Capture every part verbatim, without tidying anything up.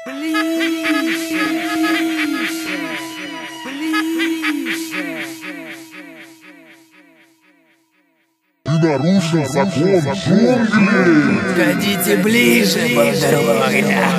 ближе, ближе. Ты нарушил закон джунглей! Подходите ближе, дорога.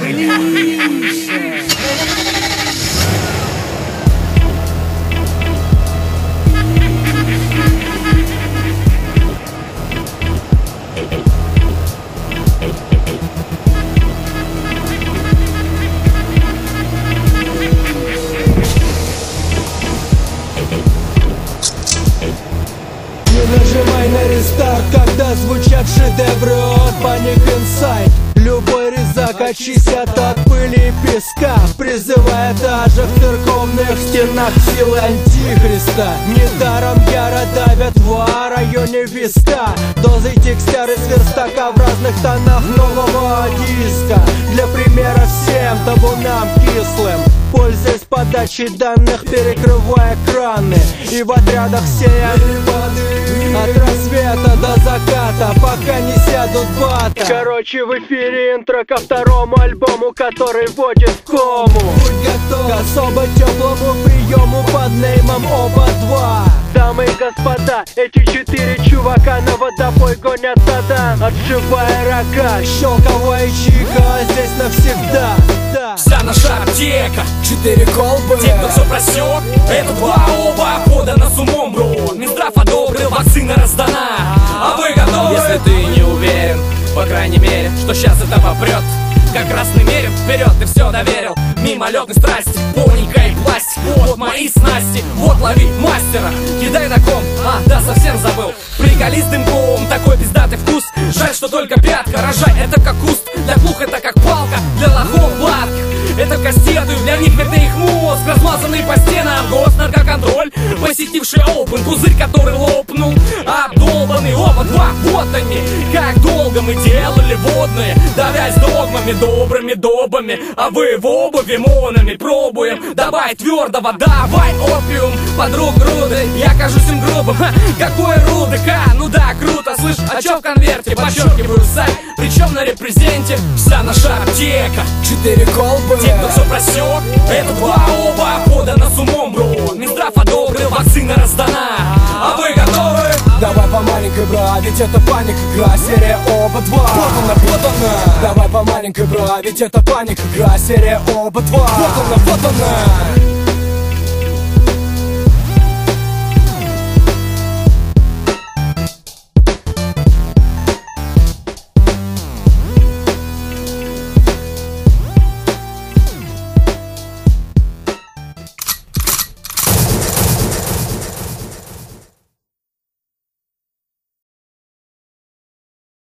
Нажимай на рестарт, когда звучат шедевры от Panic Insight. Любой резак очистят от пыли и песка, призывая даже в церковных стенах силы антихриста. Недаром яро давят в районе виска дозой текстяры с верстака в разных тонах нового диска. Для примера всем табунам кислым, пользуясь подачей данных, перекрывая экраны, и в отрядах сея от рассвета до заката, пока не сядут бата. Короче, в эфире интро ко второму альбому, который вводит в кому. Будь готов к особо теплому приему под неймом оба два. Дамы и господа, эти четыре чувака на водопой гонят тадан, отшивая рога. Щелковая чика здесь навсегда. Вся наша аптека, Четыре колбы. те, кто все просек, это два оба подано с умом, бро. Минздрав одобрил, вакцина раздана, а вы готовы? Если ты не уверен, по крайней мере, что сейчас это попрет, как красный мерин, вперед ты все доверил. Мимолетной страсти, полненькая и пластик. Вот мои снасти, вот лови мастера, кидай на ком, а, да, совсем забыл. Приколи с дымком, такой пиздатый вкус. Жаль, что только пятка, рожай, это как куст. Для плух это как палка, для лохов гладких это кастеты, для них это их мозг, размазанный по стенам. Госнаркоконтроль, посетивший опен, пузырь, который лопнул, обдолбанный оба два. Вот они, как долго мы делали водные, давясь догмами, добрыми добами. А вы в обуви монами пробуем добавить твердого, давай опиум. Подруг руды, я кажусь им грубым, ха, какой руды, ха, ну да, круто, слышь, а чё в конверте, подчеркиваю сайт, причем на репрезенте вся наша аптека. Четыре колбы. Те, кто все просек, это два оба подано с умом, бро. Минздрав одобрил, вакцина раздана, а вы готовы? Давай по маленькой, бро, ведь это паника игра, серия оба два. Вот она, вот она. Давай по маленькой, бро, ведь это паника игра, серия оба два. Вот она, вот она.